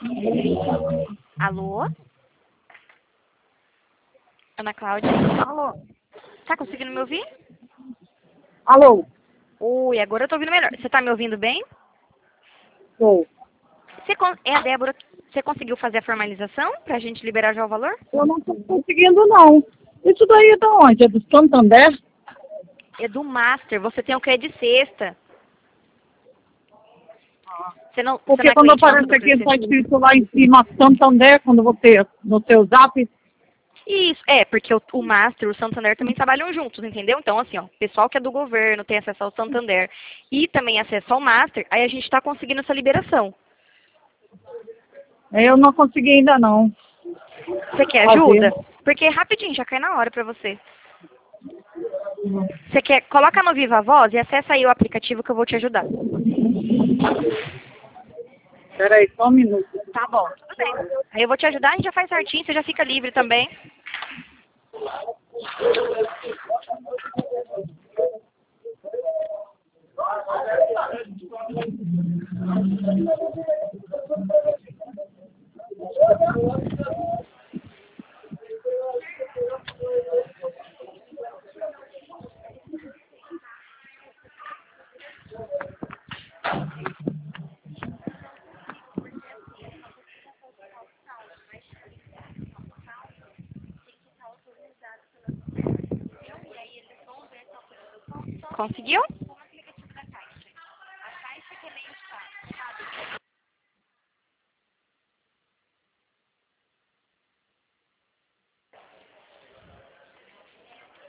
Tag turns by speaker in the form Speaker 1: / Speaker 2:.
Speaker 1: Alô? Ana Cláudia?
Speaker 2: Alô?
Speaker 1: Tá conseguindo me ouvir?
Speaker 2: Alô?
Speaker 1: Oi, agora eu tô ouvindo melhor. Você tá me ouvindo bem?
Speaker 2: Tô.
Speaker 1: É a Débora. Você conseguiu fazer a formalização pra gente liberar já o valor?
Speaker 2: Eu não tô conseguindo, não. Isso daí é de onde? É do Santander?
Speaker 1: É do Master. Você tem o que é de sexta. Você não
Speaker 2: Porque
Speaker 1: é
Speaker 2: quando
Speaker 1: cliente nosso
Speaker 2: aparece
Speaker 1: do
Speaker 2: aqui,
Speaker 1: Crescer?
Speaker 2: está escrito lá em cima Santander, quando você, no seu zap.
Speaker 1: Isso, porque o Master e o Santander também trabalham juntos, entendeu? Então, assim, ó, o pessoal que é do governo tem acesso ao Santander e também acesso ao Master, aí a gente tá conseguindo essa liberação.
Speaker 2: Eu não consegui ainda, não.
Speaker 1: Você quer
Speaker 2: Fazer.
Speaker 1: ajuda? Porque rapidinho, já cai na hora pra você. Você quer, coloca no Viva Voz e acessa aí o aplicativo que eu vou te ajudar.
Speaker 2: Peraí, só um minuto.
Speaker 1: Tá bom, tudo bem. Aí eu vou te ajudar, a gente já faz certinho, você já fica livre também. Conseguiu?